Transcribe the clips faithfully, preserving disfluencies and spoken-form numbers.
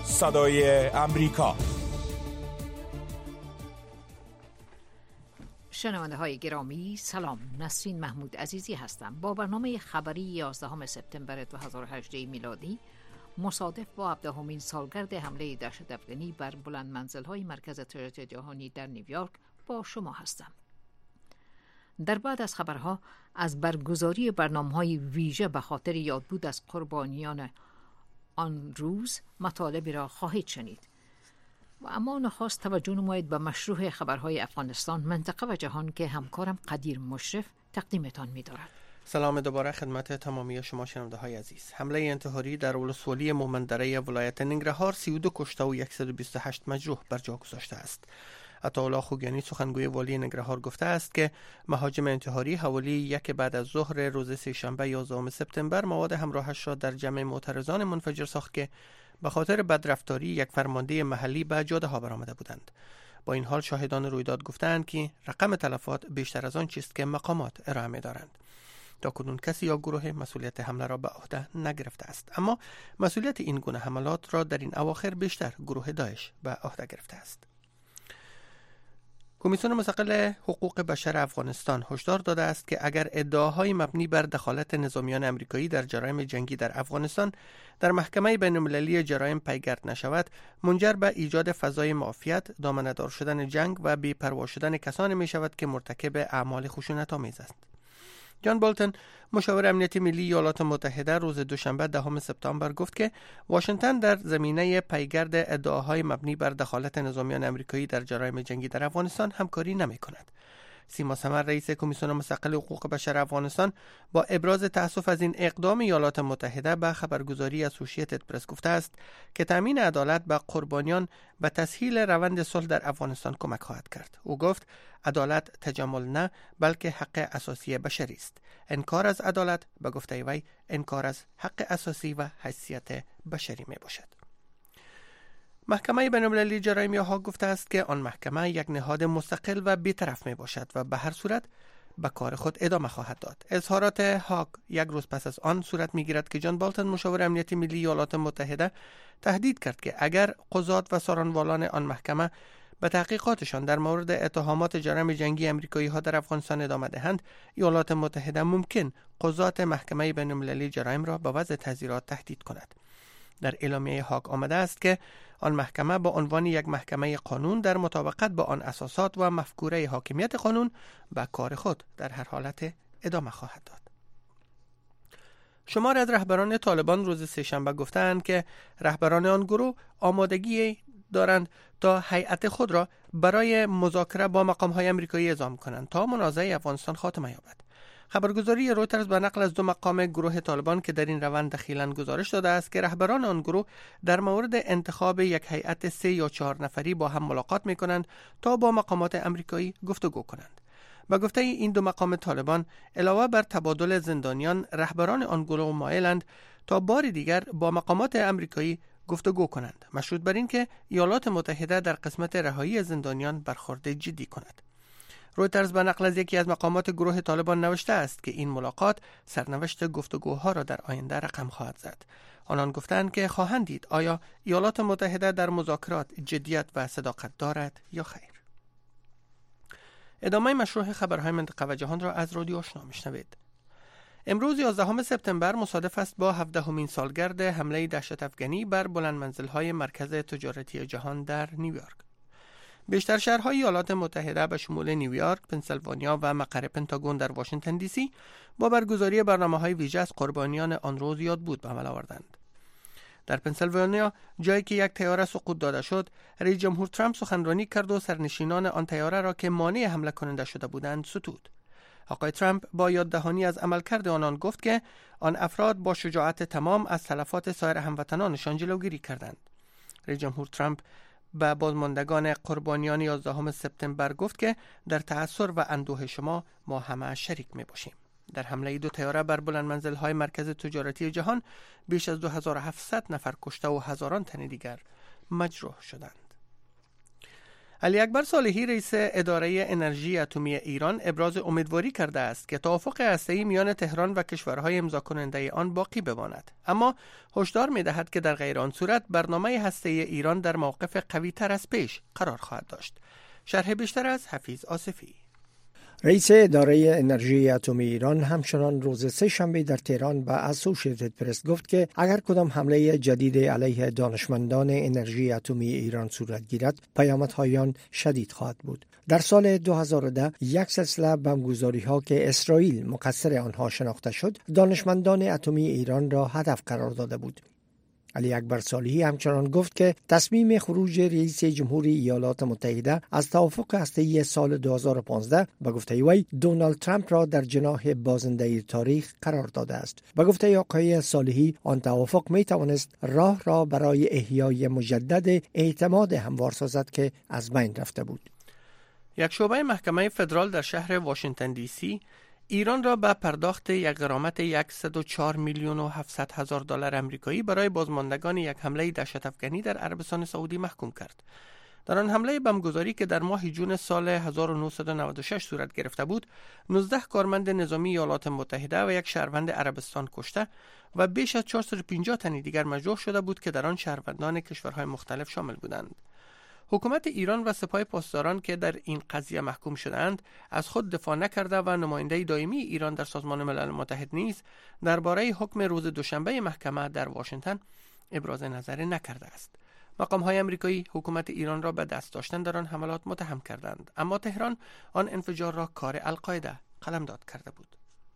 صدای امریکا. شنونده های گرامی سلام، نسرین محمود عزیزی هستم با برنامه خبری یازدهم سپتامبر دو هزار و هجده میلادی مصادف با هفدهمین سالگرد حمله دهشت افغانی بر بلند منزل های مرکز تجارت جهانی در نیویورک با شما هستم. در بعد از خبرها از برگزاری برنامه‌های ویژه به خاطر یادبود از قربانیان آن روز مطالبی را خواهید شنید. و اما نخست توجه نمایید به مشروع خبرهای افغانستان، منطقه و جهان که همکارم قدیر مشرف تقدیمتان می‌دارد. سلام دوباره خدمت تمامی شما شنونده های عزیز. حمله انتحاری در ولسوالی مومندره ولایت ننگرهار سی و دو کشته و صد و بیست و هشت مجروح بر جا گذاشته است. عطاالله خوگیانی سخنگوی والی ننگرهار گفته است که مهاجم انتحاری حوالی یک بعد از ظهر روز سه‌شنبه یازدهم سپتامبر مواد همراهش را در جمع معترضان منفجر ساخت که به خاطر بدرفتاری یک فرمانده محلی به جاده ها برآمده بودند. با این حال شاهدان رویداد گفتند که رقم تلفات بیشتر از آن چیست که مقامات ارائه می‌دارند. تاکنون کسی یا گروه مسئولیت حمله را به عهده نگرفته است، اما مسئولیت این گونه حملات را در این اواخر بیشتر گروه داعش به عهده گرفته است. کمیسیون مستقل حقوق بشر افغانستان هشدار داده است که اگر ادعاهای مبنی بر دخالت نظامیان آمریکایی در جرایم جنگی در افغانستان در محکمه بین‌المللی جرایم پیگرد نشود، منجر به ایجاد فضای معافیت، دامنه‌دار شدن جنگ و بی‌پروا شدن کسانی می شود که مرتکب اعمال خشونت‌آمیز است. جان بولتن، مشاور امنیتی ملی ایالات متحده، روز دوشنبه دهم سپتامبر گفت که واشنگتن در زمینه پیگرد ادعاهای مبنی بر دخالت نظامیان آمریکایی در جرایم جنگی در افغانستان همکاری نمی کند. سیما سمر، رئیس کمیسیون مستقل حقوق بشر افغانستان، با ابراز تأسف از این اقدام ایالات متحده به خبرگزاری اسوسییتد پرس گفته است که تامین عدالت به قربانیان به تسهیل روند صلح در افغانستان کمک خواهد کرد. او گفت عدالت تجمل نه، بلکه حق اساسی بشری است. انکار از عدالت به گفته وی انکار از حق اساسی و حیثیت بشری می باشد. محکمه بین‌المللی جرایم ها گفته است که آن محکمه یک نهاد مستقل و بی‌طرف می باشد و به هر صورت به کار خود ادامه خواهد داد. اظهارات هاگ یک روز پس از آن صورت می گیرد که جان بولتن، مشاور امنیتی ملی ایالات متحده، تهدید کرد که اگر قضات و سارنوالان آن محکمه به تحقیقاتشان در مورد اتهامات جرایم جنگی آمریکایی ها در افغانستان ادامه دهند، ایالات متحده ممکن قضات محکمه بین‌المللی جرایم را به وضع تعزیرات تهدید کند. در اعلامیه هاگ آمده است که آن محکمه با عنوان یک محکمه قانون در مطابقت با آن اساسات و مفکوره حاکمیت قانون به کار خود در هر حالت ادامه خواهد داد. شمار از رهبران طالبان روز سه‌شنبه گفتند که رهبران آن گروه آمادگی دارند تا هیئت خود را برای مذاکره با مقام‌های آمریکایی اعزام کنند تا منازعه افغانستان خاتمه یابد. خبرگزاری رویترز به نقل از دو مقام گروه طالبان که در این روند دخیلند گزارش داده است که رهبران آن گروه در مورد انتخاب یک هیئت سه یا چهار نفری با هم ملاقات می کنند تا با مقامات آمریکایی گفتگو کنند. با گفته این دو مقام طالبان، علاوه بر تبادل زندانیان، رهبران آن گروه مایلند تا بار دیگر با مقامات آمریکایی گفتگو کنند، مشروط بر این که ایالات متحده در قسمت رهایی زندانیان برخورد جدی کند. رویترز به نقل از یکی از مقامات گروه طالبان نوشته است که این ملاقات سرنوشت گفتگوها را در آینده رقم خواهد زد. آنان گفتند که خواهند دید آیا ایالات متحده در مذاکرات جدیت و صداقت دارد یا خیر. ادامه مشروع خبرهای منطقه و جهان را از رادیو آشنا میشنوید. امروز یازدهم سپتامبر مصادف است با هفدهمین سالگرد حمله دهشت افغانی بر بلند منزل‌های مرکز تجارتی جهان در نیویورک. بیشتر شهرهای ایالات متحده به شمول نیویورک، پنسیلوانیا و مقر پنتاگون در واشنگتن دی سی با برگزاری برنامه‌های ویژه از قربانیان آن روز یادبود به عمل آوردند. در پنسیلوانیا، جایی که یک طیاره سقوط داده شد، رئیس جمهور ترامپ سخنرانی کرد و سرنشینان آن طیاره را که مانع حمله کننده شده بودند ستود. آقای ترامپ با یاددهانی از عملکرد آنان گفت که آن افراد با شجاعت تمام از تلفات سایر هموطنانشان جلوگیری کردند. رئیس جمهور ترامپ به بازماندگان قربانیان یازدهم سپتامبر گفت که در تأثیر و اندوه شما ما همه شریک می باشیم. در حمله دو طیاره بر بلند منزل‌های مرکز تجارتی جهان بیش از دو هزار و هفتصد نفر کشته و هزاران تن دیگر مجروح شدند. علی اکبر صالحی رئیس اداره انرژی اتمی ایران ابراز امیدواری کرده است که توافق هسته‌ای میان تهران و کشورهای امضا کننده آن باقی بماند، اما هشدار می‌دهد که در غیر آن صورت برنامه هسته‌ای ایران در موقف قوی‌تر از پیش قرار خواهد داشت. شرح بیشتر از حفیظ آصفی. رئیس اداره انرژی اتمی ایران همچنان روز سه شنبه در تهران به اسوشییتد پرس گفت که اگر کدام حمله جدید علیه دانشمندان انرژی اتمی ایران صورت گیرد، پیامدهای آن شدید خواهد بود. در سال دو هزار و ده یک سلسله بمبگذاری‌ها که اسرائیل مقصر آنها شناخته شد، دانشمندان اتمی ایران را هدف قرار داده بود. علی اکبر صالحی همچنان گفت که تصمیم خروج رئیس جمهوری ایالات متحده از توافق هسته‌ای سال دو هزار و پانزده به گفته وی دونالد ترامپ را در جناح بازنده تاریخ قرار داده است. به گفته آقای صالحی آن توافق می توانست راه را برای احیای مجدد اعتماد هموار سازد که از بین رفته بود. یک شعبه محکمه فدرال در شهر واشنگتن دی سی ایران را به پرداخت یک غرامت صد و چهار میلیون و هفتصد هزار دلار آمریکایی برای بازماندگان یک حمله دهشت افغانی در عربستان سعودی محکوم کرد. در آن حمله بمبگذاری که در ماه جون سال هزار و نهصد و نود و شش صورت گرفته بود، نوزده کارمند نظامی ایالات متحده و یک شهروند عربستان کشته و بیش از چهارصد و پنجاه تن دیگر مجروح شده بود که در آن شهروندان کشورهای مختلف شامل بودند. حکومت ایران و سپاه پاسداران که در این قضیه محکوم شدند از خود دفاع نکرده و نماینده دائمی ایران در سازمان ملل متحد نیز درباره حکم روز دوشنبه محکمه در واشنگتن ابراز نظر نکرده است. مقام‌های آمریکایی حکومت ایران را به دست داشتن در آن حملات متهم کردند، اما تهران آن انفجار را کار القاعده قلمداد کرده بود.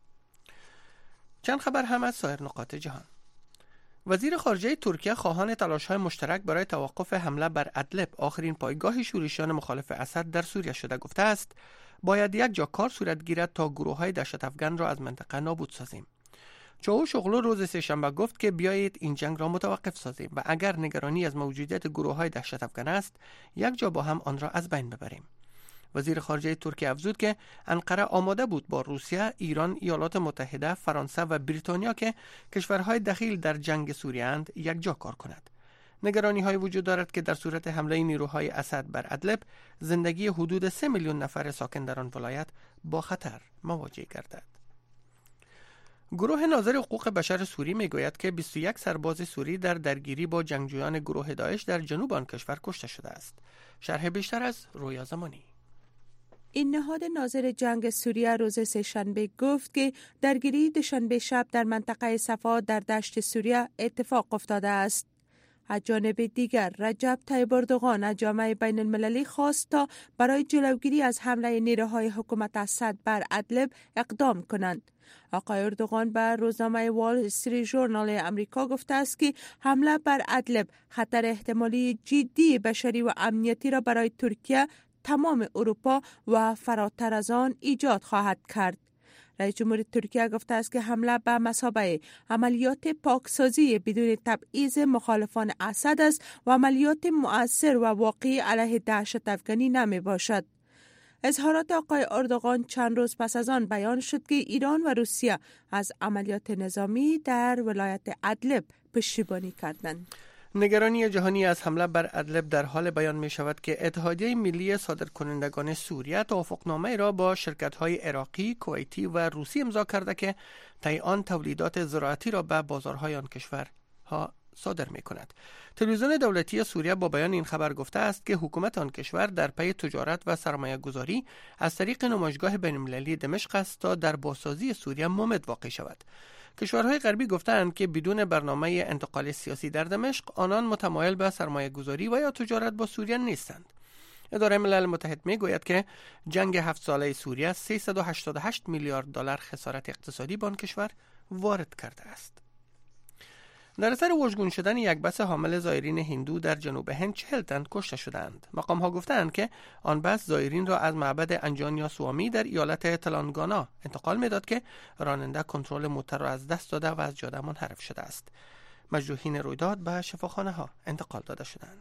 چند خبر هم از سایر نقاط جهان. وزیر خارجه ترکیه خواهان تلاش‌های مشترک برای توقف حمله بر ادلب، آخرین پایگاه شورشیان مخالف اسد در سوریه شده، گفته است باید یک جا کار صورت گیرد تا گروه‌های دهشت افغان را از منطقه نابود سازیم. چاوش اغلو روز سه‌شنبه گفت که بیایید این جنگ را متوقف سازیم و اگر نگرانی از موجودیت گروه‌های دهشت افغان است، یک جا با هم آن را از بین ببریم. وزیر خارجه ترکیه افزود که انقره آماده بود با روسیه، ایران، ایالات متحده، فرانسه و بریتانیا که کشورهای دخیل در جنگ سوریه اند یک جا کار کند. نگرانی های وجود دارد که در صورت حمله نیروهای اسد بر ادلب زندگی حدود سه میلیون نفر ساکن در آن ولایت با خطر مواجه گردد. گروه ناظر حقوق بشر سوری میگوید که بیست و یک سرباز سوری در درگیری با جنگجویان گروه داعش در جنوب آن کشور کشته شده است. شرح بیشتر از رویا زمانی. این نهاد ناظر جنگ سوریه روز سه‌شنبه گفت که درگیری دوشنبه شب در منطقه صفا در دشت سوریه اتفاق افتاده است. از جانب دیگر رجب طیب اردوغان از جامعه بین المللی خواست تا برای جلوگیری از حمله نیروهای حکومت اسد بر ادلب اقدام کنند. آقای اردوغان به روزنامه وال استریت ژورنال امریکا گفته است که حمله بر ادلب خطر احتمالی جدی بشری و امنیتی را برای ترکیه، تمام اروپا و فراتر از آن ایجاد خواهد کرد. رئیس جمهور ترکیه گفته است که حمله به مثابه عملیات پاکسازی بدون تبعیض مخالفان اسد است و عملیات مؤثر و واقعی علیه دهشت افغانی نمی باشد. اظهارات آقای اردوغان چند روز پس از آن بیان شد که ایران و روسیه از عملیات نظامی در ولایت ادلب پشتیبانی کردند. نگرانی جهانی از حمله بر ادلب در حال بیان می شود که اتحادیه ملی صادرکنندگان سوریه توافقنامه را با شرکت‌های عراقی، کویتی و روسی امضا کرده که طی آن تولیدات زراعتی را به بازارهای آن کشورها صادر می کند. تلویزیون دولتی سوریه با بیان این خبر گفته است که حکومت آن کشور در پی تجارت و سرمایه گذاری از طریق نمایشگاه بین‌المللی دمشق است تا در بازسازی سوریه ممد واقع شود. کشورهای غربی گفتند که بدون برنامه انتقال سیاسی در دمشق آنان متمایل به سرمایه گذاری و یا تجارت با سوریه نیستند. اداره ملل متحد می گوید که جنگ هفت ساله سوریه سیصد و هشتاد و هشت میلیارد دلار خسارت اقتصادی به آن کشور وارد کرده است. در اثر واژگون شدن یک بس حامل زائرین هندو در جنوب هند چهل تن کشته شدند. مقام ها گفتند که آن بس زائرین را از معبد انجانیا سوامی در ایالت تلنگانا انتقال میداد که راننده کنترل موتور را از دست داده و از جاده منحرف شده است. مجروحین رویداد به شفاخانه ها انتقال داده شدند.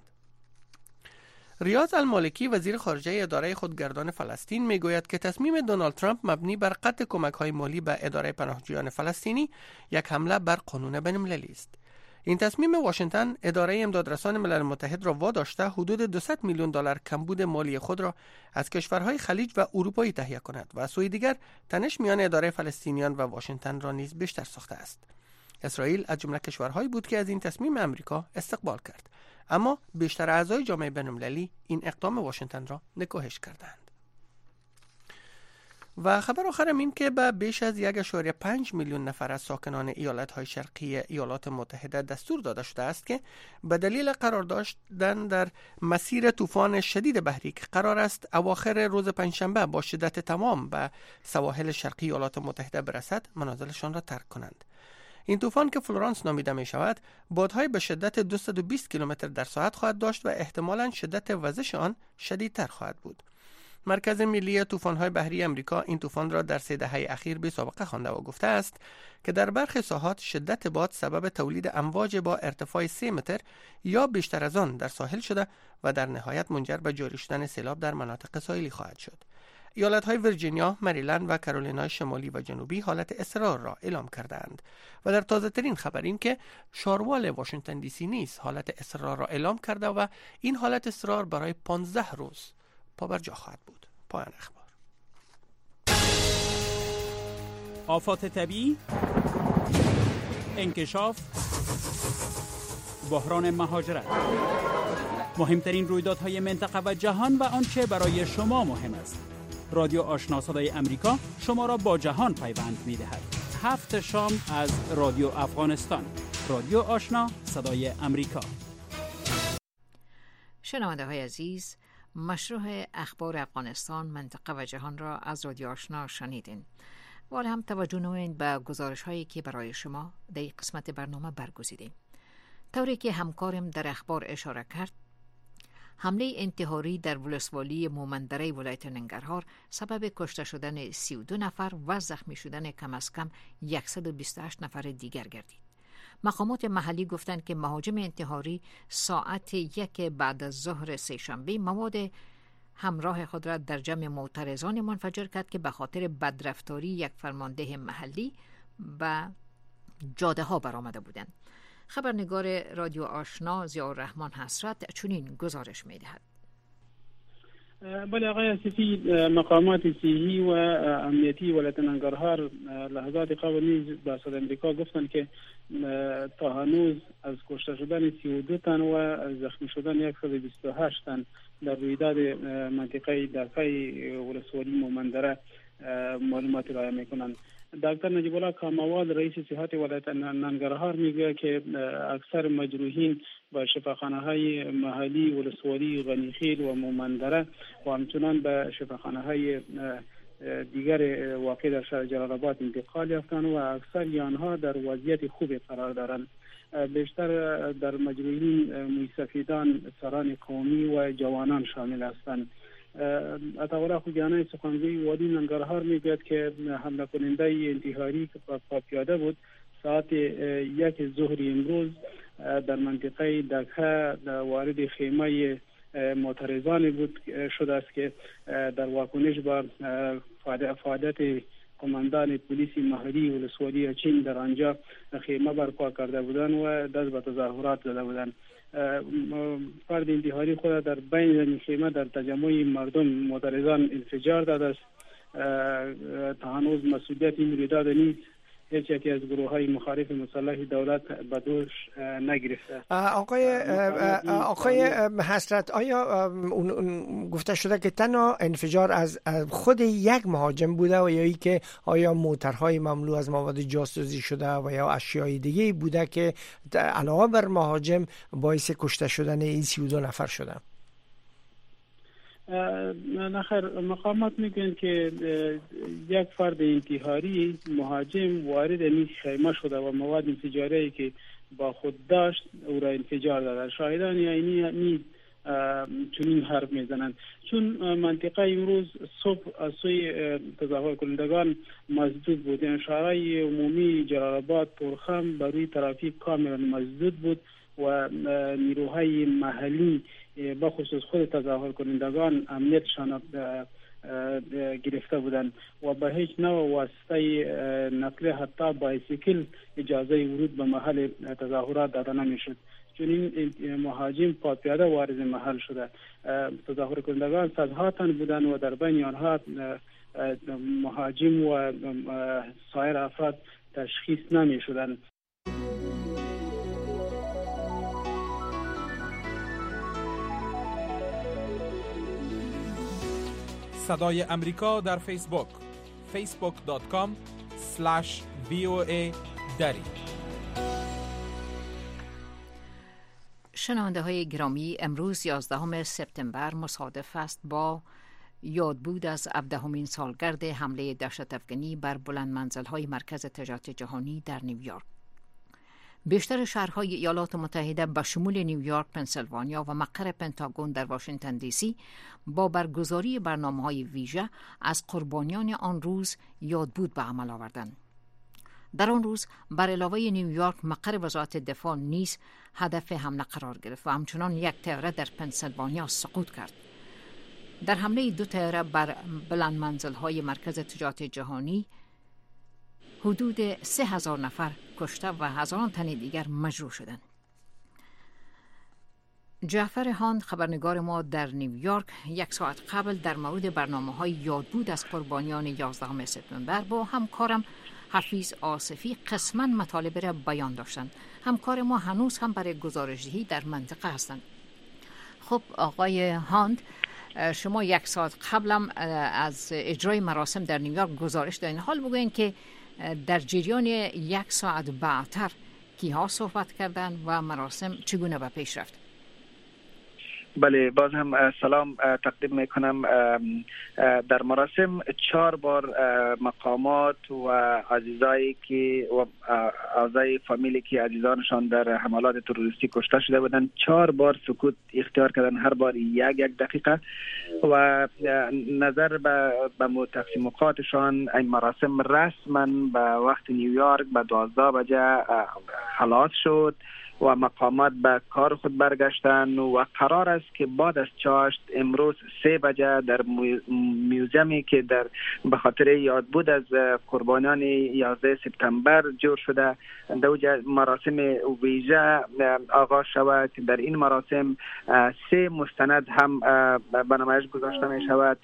ریاض المالکی وزیر خارجه اداره خودگردان فلسطین میگوید که تصمیم دونالد ترامپ مبنی بر قطع کمک‌های مالی به اداره پناهجویان فلسطینی یک حمله بر قانون بین‌المللی است. این تصمیم واشنگتن اداره امدادرسان ملل متحد را واداشته حدود دویست میلیون دلار کمبود مالی خود را از کشورهای خلیج و اروپایی تهیه کند و از سوی دیگر تنش میان اداره فلسطینیان و واشنگتن را نیز بیشتر ساخته است. اسرائیل از جمله کشورهایی بود که از این تصمیم امریکا استقبال کرد، اما بیشتر اعضای جامعه بین‌المللی این اقدام واشنگتن را نکوهش کردند. و خبر آخرم این که به بیش از یک ممیز پنج میلیون نفر از ساکنان ایالت‌های شرقی ایالات متحده دستور داده شده است که به دلیل قرار داشتن در مسیر طوفان شدید بحری که قرار است اواخر روز پنجشنبه با شدت تمام به سواحل شرقی ایالات متحده برسد، منازلشان را ترک کنند. این طوفان که فلورانس نامیده می شود، بادهای به شدت دویست و بیست کیلومتر در ساعت خواهد داشت و احتمالاً شدت وزش آن شدیدتر خواهد بود. مرکز ملی طوفان‌های بحری امریکا این طوفان را در سه دهه اخیر بی سابقه خوانده و گفته است که در برخی ساحات شدت باد سبب تولید امواج با ارتفاع سه متر یا بیشتر از آن در ساحل شده و در نهایت منجر به جاری شدن سیلاب در مناطق ساحلی خواهد شد. ایالت‌های ویرجینیا، مریلند و کارولینای شمالی و جنوبی حالت اضطرار را اعلام کردند و در تازه‌ترین خبر این که شاروال واشنگتن دی سی نیز حالت اضطرار را اعلام کرده و این حالت اضطرار برای پانزده روز پابرجا خواهد بود. پایان اخبار. آفات طبیعی، انکشاف، بحران مهاجرت، مهمترین رویدادهای منطقه و جهان و آنچه برای شما مهم است. رادیو آشنا صدای امریکا شما را با جهان پیوند می‌دهد. هفت شام از رادیو افغانستان. رادیو آشنا صدای امریکا. شنونده های عزیز، مشروع اخبار افغانستان، منطقه و جهان را از رادیو آشنا شنیدین. و هم توجه نمایید به گزارش هایی که برای شما در این قسمت برنامه برگزیدیم. طوری که همکارم در اخبار اشاره کرد، حمله انتحاری در ولسوالی مومندره ولایت ننگرهار سبب کشته شدن سی و دو نفر و زخمی شدن کم از کم صد و بیست و هشت نفر دیگر گردید. مقامات محلی گفتند که مهاجم انتحاری ساعت یک بعد از ظهر سه‌شنبه مواد همراه خود را در جمع معترضان منفجر کرد که به خاطر بدرفتاری یک فرمانده محلی و جاده ها برآمده بودند. خبرنگار رادیو آشنا ضیاءالرحمن حسرت چنین گزارش می‌دهد. بله آقای اسفی، مقامات صحی و امنیتی ولایت ننگرهار لحظات قبل نیز به صدای امریکا گفتند که تا هنوز از کشته شدن سی و دو تن و زخمی شدن صد و بیست و هشت تن در رویداد منطقه دکای ولسوالی مومندره معلومات ارائه میکنند. دکتر نجیب الله کاموال رئیس صحت ولایت ننگرهار میگه که اکثر مجروحین به شفاخانه های محلی ولسوالی غنیخیل و مومندره و همچنان به شفاخانه های دیگر واقع در شهر جلال آباد انتقال یافتند و اکثر آنها در وضعیت خوبی قرار دارند. بیشتر در مجروحین موسفیدان، سران قومی و جوانان شامل هستند. عطاالله خوگیانی سخنگوی والی ننگرهار میگوید که حمله کننده انتحاری که با پیاده بود ساعت یک ظهر امروز در منطقه دکه وارد خیمه معترضان بود شده است که در واکنش به فعالیت کماندان پلیس محلی ولسوالی چین در آنجا خیمه برپا کرده بودند و دست به تظاهرات زده بودند. فرد انتحاری خود در بین خیمه در تجمع مردم معترضان انفجار داده است. تا هنوز مسئولیت این رویداد نیست. هیچ یکی از گروه های مخالف مسلح دولت به دوش نگرفته. آقای آقای حسرت، آیا اون, اون گفته شده که تنها انفجار از خود یک مهاجم بوده و یا ای که آیا موترهای مملو از مواد جاسوسی شده و یا اشیای دیگه بوده که علاوه بر مهاجم باعث کشته شدن این سی و دو نفر شده؟ نخیر، مقامات میگن که یک فرد انتحاری مهاجم وارد این خیمه شده و مواد انفجاری که با خود داشت او را انفجار داده. شاهدان یعنی نیز چنین حرف میزنند. چون منطقه امروز صبح از سوی تظاهر کنندگان مسدود بود. یعنی شارع عمومی جلال آباد پرخم بروی ترافیک کاملا مسدود بود و نیروهای محلی بخصوص خود تظاهر کنندگان امنیتشان گرفته بودند و به هیچ نوع واسطه نقلیه حتی بایسیکل اجازه ورود به محل تظاهرات داده نمیشد، چون این مهاجم پاپیاده وارد محل شده. تظاهر کنندگان صدها تن بودند و در بین آنها مهاجم و سایر افراد تشخیص نمی شدند. صدای امریکا در فیسبوک فیسبوک دات کام اسلش وی او ای دری. شنونده های گرامی، امروز یازدهم سپتامبر مصادف است با یادبود از هفدهمین سالگرد حمله دهشت افکنی بر بلند منزل‌های مرکز تجارت جهانی در نیویورک. بیشتر شهرهای ایالات متحده به شمول نیویورک، پنسیلوانیا و مقر پنتاگون در واشنگتن دی سی با برگزاری برنامه‌های ویژه از قربانیان آن روز یادبود به عمل آوردند. در آن روز بر علاوه نیویورک، مقر وزارت دفاع نیز هدف حمله قرار گرفت و همچنان یک طیاره در پنسیلوانیا سقوط کرد. در حمله دو طیاره بر بلند منزل‌های مرکز تجارت جهانی حدود سه هزار نفر کشته و هزاران تن دیگر مجروح شدند. جعفر هاند، خبرنگار ما در نیویورک، یک ساعت قبل در مورد برنامه‌های یادبود از قربانیان یازدهم سپتامبر با همکارم حفیظ آصفی قسماً مطالب را بیان داشتند. همکار ما هنوز هم برای گزارش‌دهی در منطقه هستند. خب آقای هاند، شما یک ساعت قبلم از اجرای مراسم در نیویورک گزارش دادین. حال بگوین که در جریان یک ساعت بعدتر کیها صحبت کردن و مراسم چگونه به پیش رفت؟ بله، باز هم سلام تقدیم میکنم. در مراسم چهار بار مقامات و عزیزایی که و اعضای فامیلی که عزیزانشان در حملات تروریستی کشته شده بودند چهار بار سکوت اختیار کردن، هر بار یک یک دقیقه، و نظر به به تقسیماتشان این مراسم رسما به وقت نیویورک به دوازده بجه خلاص شد و مقامات به کار خود برگشتند و قرار است که بعد از چاشت امروز سه بجه در میوزیمی که در به خاطر یادبود از قربانیان یازده سپتامبر جور شده در مراسم ویژه آغاز شود که در این مراسم سه مستند هم به نمایش گذاشته می شود.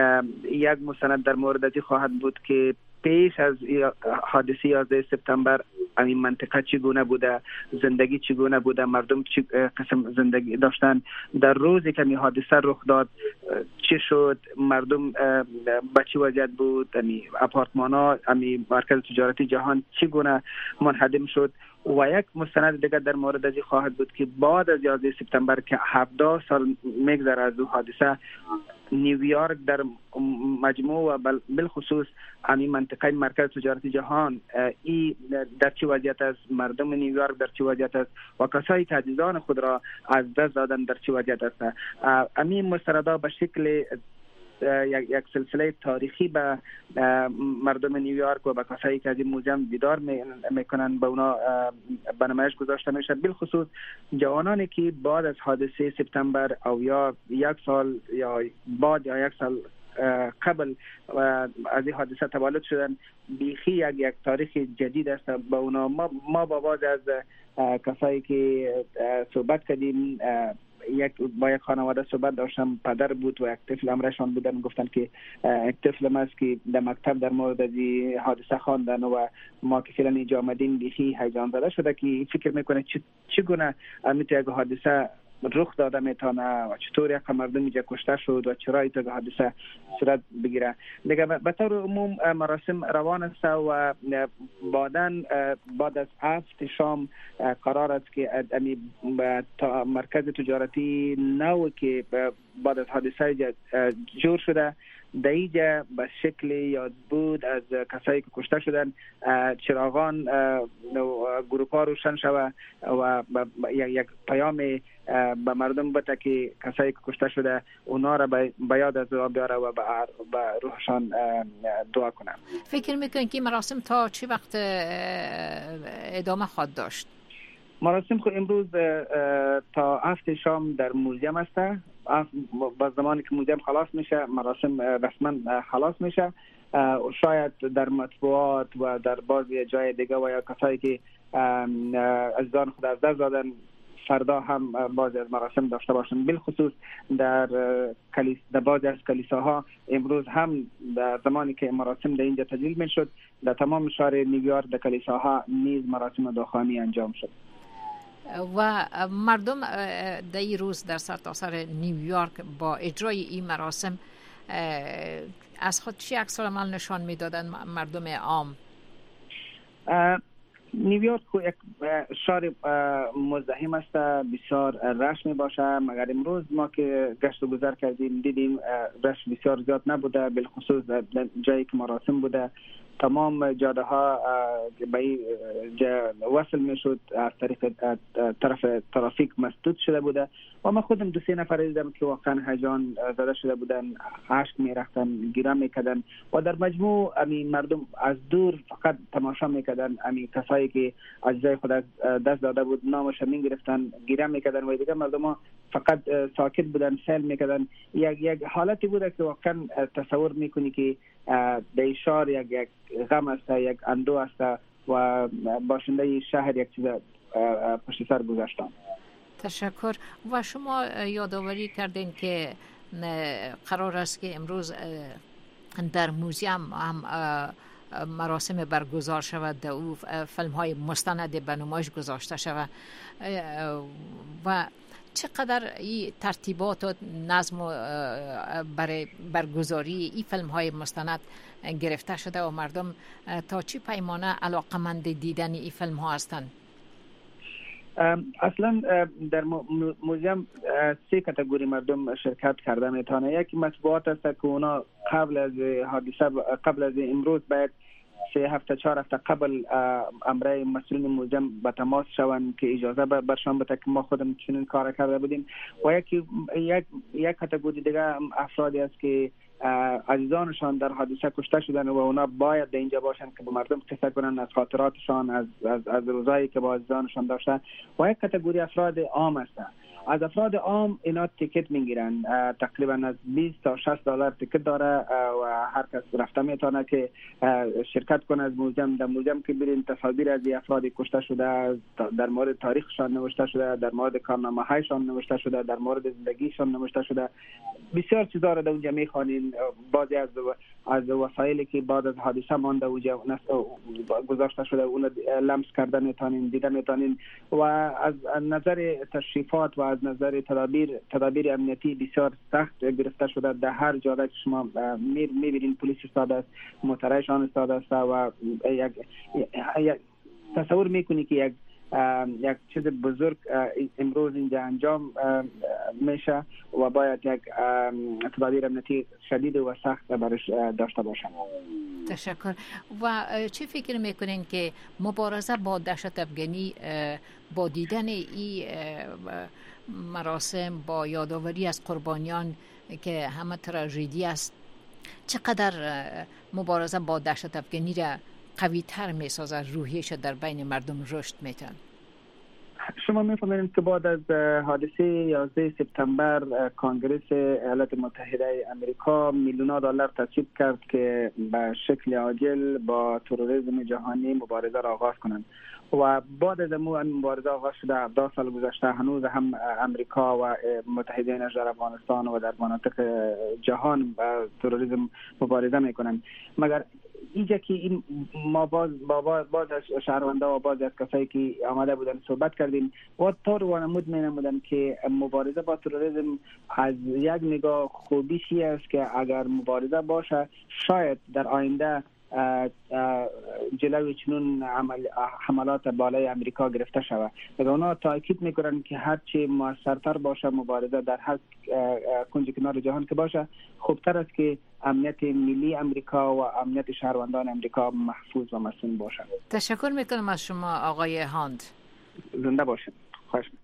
یک مستند در مورد ازی خواهد بود که پیش از حادثه یازده سپتامبر این منطقه چگونه بوده، زندگی چگونه بوده، مردم چه قسم زندگی داشتن، در روزی که این حادثه رخ داد چه شد، مردم به چه وضعیت بود، این اپارتمان ها، این مرکز تجارتی جهان چگونه منهدم شد. و یک مستند دیگر در مورد ازی خواهد بود که بعد از یازده سپتامبر که هفده سال میگذره از اون حادثه، نیویورک در مجموع و بالخصوص همین منطقه مرکز تجارتی جهان ای در چه وضعیت است، مردم نیویورک در چه وضعیت است و کسایی که عزیزان خود را از دست دادن در چه وضعیت است. همین مستندها به شکل یک یک سلسله تاریخی به مردم نیویورک و به کسایی که از این موزیم دیدار میکنن به اونا به نمایش گذاشته میشه، بالخصوص جوانانی که بعد از حادثه سپتامبر او یا یک سال یا بعد یا یک سال قبل از این حادثه تولد شدن. بیخی یک یک تاریخ جدید است به اونا. ما ما با بعض از کسایی که صحبت کردیم، یک با یک خانواده صحبت داشتم، پدر بود و یک طفل همراهشان بودن، گفتن که یک طفل ما است که در مکتب در مورد از حادثه خواندن و ما که فعلا اینجا آمدیم بیخی هیجان زده شده که فکر میکنه چگونه میتونه یک حادثه رخ داده میتونه و چطور یک مردم اینجا کشته شد و چرا این حادثه صورت بگیره. دیگه به طور عموم مراسم روان است و بعداً بعد از هفت شام قرار است که مرکز تجارتی نو که بعد از حادثه جور شده در اینجا به شکل یادبود از کسایی که کشته شدن چراغان گروپ ها روشن شود و یک پیام به مردم بده که کسایی که کشته شده اونا را به یاد از او بیاره و به روحشان دعا کنن. فکر میکنید که مراسم تا چه وقت ادامه خواهد داشت؟ مراسم خود امروز تا هفت شام در موزیم است. با زمانی که موزیم خلاص میشه مراسم رسما خلاص میشه. شاید در مطبوعات و در بعضی جای دیگه و یا کسایی که عزیزان خود از دست دادن فردا هم بعضی از مراسم داشته باشند. بالخصوص در کلیس در بعضی از کلیساها امروز هم در زمانی که مراسم در اینجا تجلیل میشد در تمام شهر نیویورک در کلیساها نیز مراسم دعاخوانی انجام شد و مردم در این روز در سرتاسر نیویورک با اجرای این مراسم از خود چی عکس العمل نشان میدادن مردم عام؟ نیویورک یک شهر مزدحم است، بسیار رش می باشه، مگر امروز ما که گشت و گذر کردیم دیدیم رش بسیار زیاد نبوده، بالخصوص در جایی که مراسم بوده تمام جاده ها به وصل می شد از طریق طرف ترافیک مسدود شده بوده و ما خودم دو سه نفر دیدم که واقعا هیجان زده شده بودن، اشک می رفتن، گریه می کردن و در مجموع امی مردم از دور فقط تماشا می کردن. امی کسایی که عزیزای خود از دست داده بود نامش می گرفتن، گریه می کردن و دیگه مردم ها فقط ساکت بودن، سیل می کردن. یک یک حالتی بوده که واقعا تصور می کنی که در شهر یک یک غم است، یک اندوه است و باشنده شهر یک چیز پشت سر گذاشتن. تشکر. و شما یادآوری کردین که قرار است که امروز در موزیم هم مراسم برگزار شود، در او فیلم های مستند به نمایش گذاشته شود و چقدر این ترتیبات و نظم برای برگزاری این فیلم های مستند گرفته شده و مردم تا چی پیمانه علاقمند دیدن این فیلم ها هستند؟ اصلا در موزیم سه کاتگوری مردم شرکت کرده میتونه. یکی مطبوعات است که اونا قبل از حادثه قبل از امروز باید سه هفته چهار هفته قبل امرای مسئولین موزیم به تماس شوند که اجازه برشان بده که ما خودم چنین کار کرده بودیم. و یکی یک یک کاتگوری دیگه افرادی است که عزیزانشان در حادثه کشته شدن و اونا باید در اینجا باشن که با مردم قصه کنن از خاطراتشان، از از, از روزایی که با عزیزانشان داشتن. و یک کاتگوری افراد عام هستند. از افراد عام اینا تیکت میگیرن، تقریبا از بیست تا شصت دلار تیکت داره و هر کس رفته میتونه که شرکت کنه از موزیم. در موزیم که برین تصاویر از افرادی کشته شده، در مورد تاریخشان نوشته شده، در مورد کارنامه هایشان نوشته شده، در مورد زندگیشان نوشته شده، بسیار چیزا را در اونجا میخوانین. بعضی از از وسایلی که بعد از حادثه مانده اونجا گذاشته شده اون لمس کردن میتونین، دیدن میتونین. و از نظر تشریفات و از نظر تدابیر تدابیر امنیتی بسیار سخت گرفته شده. در هر جا که شما میبینین پلیس ایستاده است، موترایشان ایستاده است و یک تصور میکنی که یک یک چیز بزرگ امروز اینجا انجام میشه و باید یک تدابیر امنیتی شدید و سخت برش داشته باشند. تشکر. و چه فکر میکنین که مبارزه با دهشت افغانی با دیدن این مراسم، با یادآوری از قربانیان که همه تراژدی است، چقدر مبارزه با دهشت افغانی را قوی تر می سازد، روحیش در بین مردم رشد میتن؟ شما میفهمید که بعد از حادثه یازده سپتامبر کنگره ایالات متحده امریکا میلیون دلار تصویب کرد که به شکل عاجل با تروریسم جهانی مبارزه را آغاز کنند. و بعد از این مبارزه آغاز شده، هفده سال گذشته، هنوز هم امریکا و متحدینش در افغانستان و در مناطق جهان با تروریسم مبارزه میکنند. مگر اینجا که این ما باز با باز از شهروندا و باز از کسایی که آمده بودن صحبت کردیم و طور وانمود می نمودن که مبارزه با تروریسم از یک نگاه خوبیش است که اگر مبارزه باشه شاید در آینده جلوی چنون عمل حملات بالای امریکا گرفته شود. و اونا تاکید میکنن که هر چی موثرتر باشه مبارزه در هر کنج کنار جهان که باشه، خوبتر است که امنیت ملی امریکا و امنیت شهروندان امریکا محفوظ و مصون باشه. تشکر میکنم از شما آقای هاند. زنده باشید. خواهش میکنم.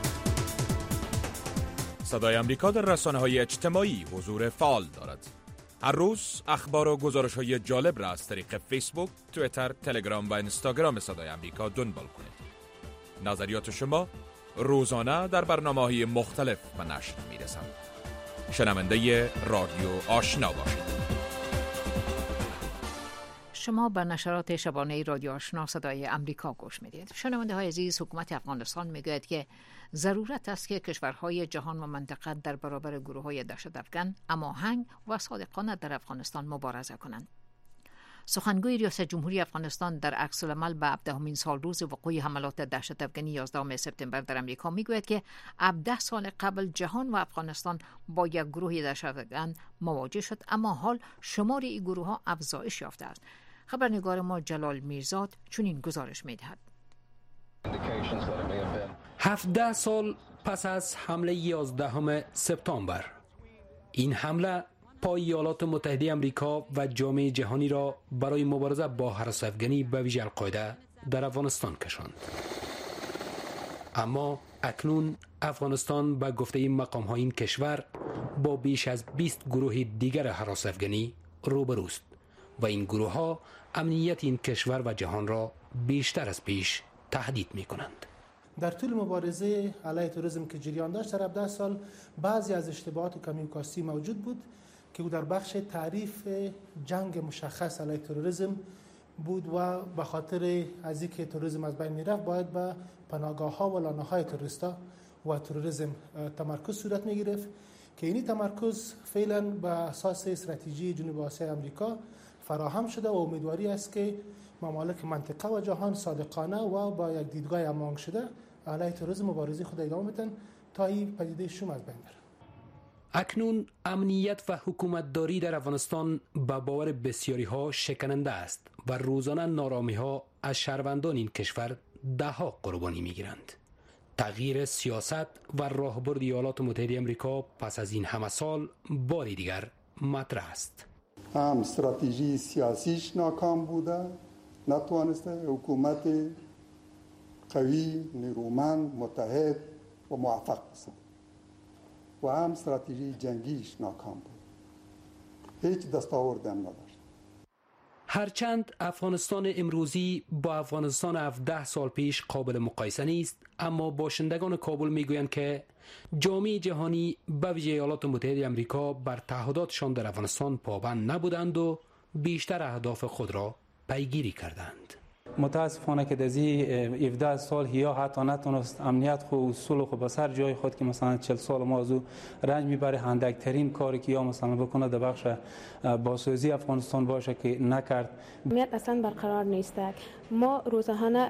صدای امریکا در رسانه‌های اجتماعی حضور فعال دارد. هر روز اخبار و گزارش‌های جالب را از طریق فیسبوک، توییتر، تلگرام و اینستاگرام صدای آمریکا دنبال کنید. نظریات شما روزانه در برنامه‌های مختلف به نشر می‌رسند. شنونده رادیو آشنا باشید. شما به نشرات شبانه رادیو آشنا صدای امریکا گوش میدید. شنونده های عزیز، حکومت افغانستان میگوید که ضرورت است که کشورهای جهان و منطقه در برابر گروه های دهشت افکن هماهنگ و صادقانه در افغانستان مبارزه کنند. سخنگوی ریاست جمهوری افغانستان در عکس العمل به هفدهمین سال روز وقوع حملات دهشت افغانی یازدهم سپتامبر در امریکا میگوید که هفده سال قبل جهان و افغانستان با یک گروه دهشت افکن مواجه شد، اما حال شمار این گروه ها افزایش یافته است. خبرنگار ما جلال میرزاد چنین گزارش میدهد. هفده سال پس از حمله یازدهم سپتامبر، این حمله پای ایالات متحده آمریکا و جامعه جهانی را برای مبارزه با هراس افغانی به ویژه القاعده در افغانستان کشاند. اما اکنون افغانستان به گفته این مقام‌های این کشور با بیش از بیست گروه دیگر هراس افغانی روبروست و این گروه ها امنیت این کشور و جهان را بیشتر از پیش تهدید می کنند. در طول مبارزه علیه تروریسم که جریان داشت در هفده سال بعضی از اشتباهات و کمی و کاستی موجود بود که او در بخش تعریف جنگ مشخص علیه تروریسم بود و به خاطر از اینکه تروریسم از بین میرفت باید به پناهگاه ها و لانه های تروریستا و تروریسم تمرکز صورت می گرفت که اینی تمرکز فعلا به اساس استراتژی جنوب آسیای آمریکا فراهم شده و امیدواری است که ممالک منطقه و جهان صادقانه و با یک دیدگاه هماهنگ شده علیه تروریسم مبارزه خود ادامه بدن تا این پدیده شوم از بین بره. اکنون امنیت و حکومتداری در افغانستان به باور بسیاری ها شکننده است و روزانه نارامی ها از شهروندان این کشور ده ها قربانی می گیرند. تغییر سیاست و راهبرد ایالات متحده آمریکا پس از این همه سال باری دیگر مطرح است. هم استراتژی سیاسیش ناکام بوده، نتوانسته حکومت قوی، نیرومند، متحد و موفق بسازد و هم استراتژی جنگیش ناکام بود، هیچ دستاوردی هم نداشت. هرچند افغانستان امروزی با افغانستان هفده سال پیش قابل مقایسه نیست، اما باشندگان کابل میگویند که جامعه جهانی به ویژه ایالات متحده آمریکا بر تعهداتشان در افغانستان پابند نبودند و بیشتر اهداف خود را پیگیری کردند. متاسفانه که در این هفده سال هیا حتی نتونست امنیت خود اصول خود به سر جای خود که مثلا چهل سال ما از او رنج میبره، اندکترین کاری که یا مثلا بکنه در بخش بازسازی افغانستان باشه که نکرد. امنیت اصلا برقرار نیست. ما روزانه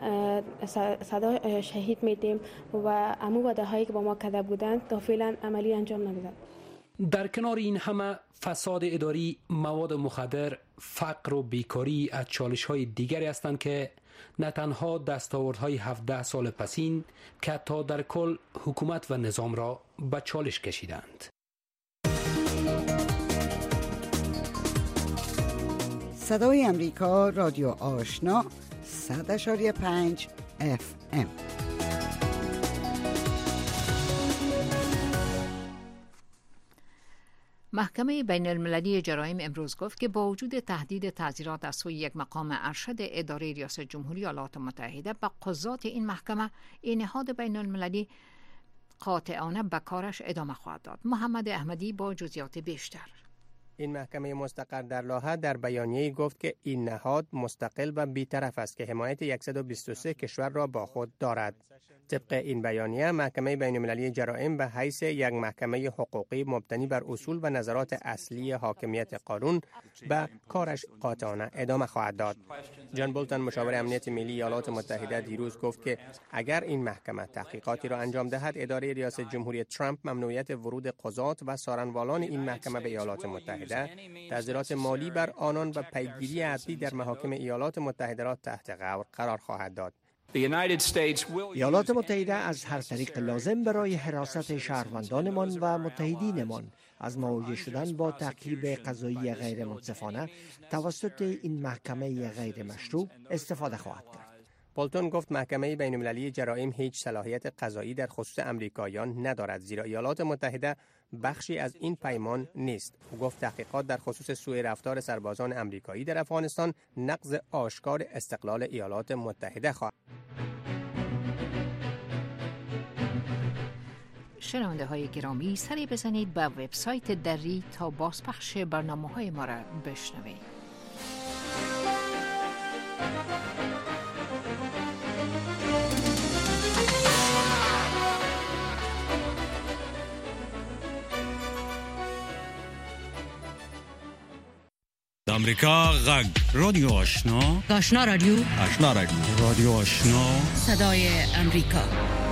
صدا شهید میدیم و امو وعده هایی که با ما کرده بودند تا فعلا عملی انجام ندادند. در کنار این همه فساد اداری، مواد مخدر، فقر و بیکاری از چالش‌های دیگری هستند که نه تنها دستاوردهای هفده سال پسین که تا در کل حکومت و نظام را به چالش کشیدند. صدای امریکا، رادیو آشنا، صد اشاری پنج اف ام. محکمه بین المللی جرایم امروز گفت که با وجود تهدید تعزیرات از سوی یک مقام ارشد اداره ریاست جمهوری ایالات متحده به قضات این محکمه، این نهاد بین المللی قاطعانه به کارش ادامه خواهد داد. محمد احمدی با جزئیات بیشتر. این محکمه مستقر در لاهه در بیانیه‌ای گفت که این نهاد مستقل و بی‌طرف است که حمایت صد و بیست و سه کشور را با خود دارد. طبق این بیانیه، محکمه بین‌المللی جرایم به حیث یک محکمه حقوقی مبتنی بر اصول و نظرات اصلی حاکمیت قانون به کارش قاطعانه ادامه خواهد داد. جان بولتون، مشاور امنیت ملی ایالات متحده، دیروز گفت که اگر این محکمه تحقیقاتی را انجام دهد، اداره ریاست جمهوری ترامپ ممنوعیت ورود قضات و سارنوالان این محکمه به ایالات متحده، تعزیرات مالی بر آنان و پیگیری عدلی در محاکم ایالات متحده را تحت غور قرار خواهد داد. ایالات متحده از هر طریق لازم برای حراست شهروندانمان و متحدینمان از مواجه شدن با تعقیب قضایی غیر منصفانه توسط این محکمه غیر مشروع استفاده خواهد کرد. بولتون گفت محکمه بین‌المللی جرایم هیچ صلاحیت قضایی در خصوص امریکاییان ندارد، زیرا ایالات متحده بخشی از این پیمان نیست. او گفت تحقیقات در خصوص سوء رفتار سربازان آمریکایی در افغانستان نقض آشکار استقلال ایالات متحده خواهد. شنونده های گرامی، سری بزنید به وبسایت دری تا بازپخش برنامه های ما را بشنوید. امریکا غږ رادیو آشنا آشنا رادیو آشنا رادیو رادیو آشنا صدای امریکا.